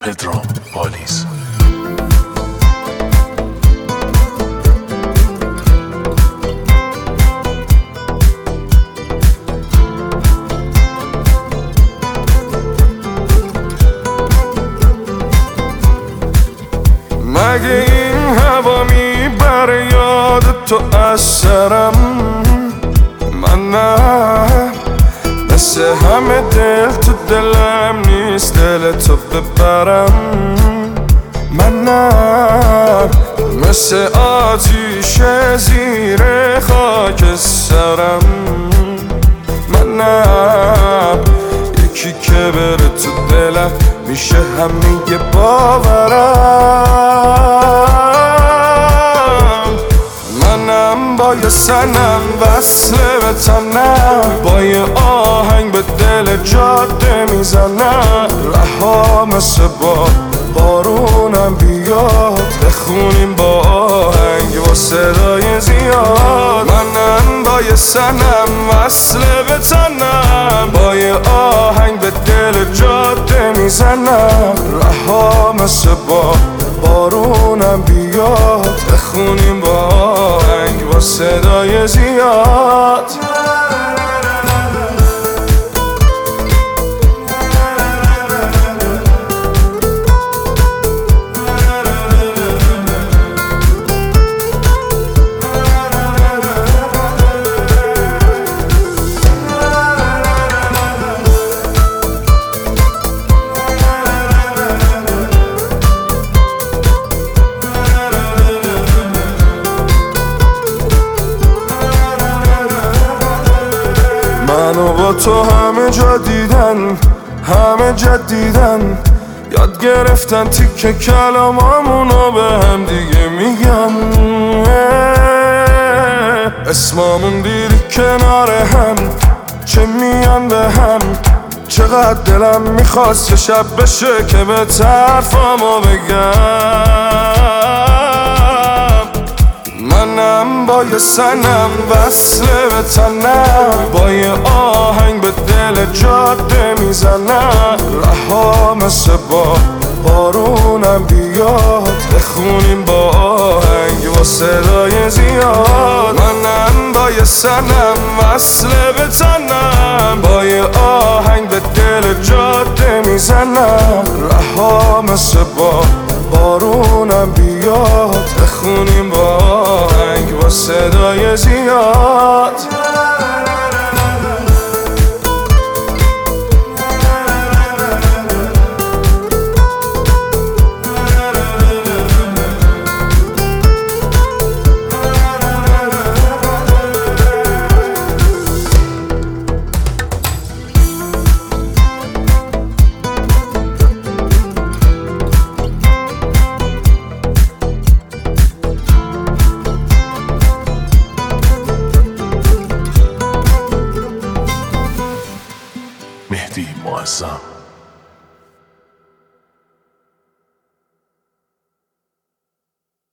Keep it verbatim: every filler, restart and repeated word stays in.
پدرام پالیز. مگه این هوا میبره یاد تو از سرم؟ من نه، مثل همه دل تو دلم نیست دل تو ببرم. من نه، مثل آتیش زیر خاک سرم. من نه، یکی که بره تو دلم میشه همه باورم. منم با یه سنم وصله به تنم، با یه آهنگ به دل جاده میزنم. رها مثل با بارونم بیاد، بخونیم با آهنگ با صدای زیاد. منم با یه سنم وصله به تنم، با یه آهنگ به دل جاده میزنم. رها مثل با بارونم بیاد، بخونیم با آهنگ با صدای زیاد. منو با تو همه جا دیدن، همه جدیدن، یاد گرفتن تیکه کلامامونو به هم دیگه میگن. اسمامون دیدی کنار هم، چه میان به هم. چقدر دلم میخواست که شب بشه که به طرفامو بگم. منم با یه سنم وصله به تنم، با یه آهنگ به دل جاده میزنم. رها مثل با بارونم بیاد، بخونیم با آهنگ با صدای زیاد. منم با یه سنم وصله به تنم، با یه آهنگ به دل جاده میزنم. رها مثل با بارونم بیاد، بخونیم با آهنگ با صدای زیاد. مهدی معظم.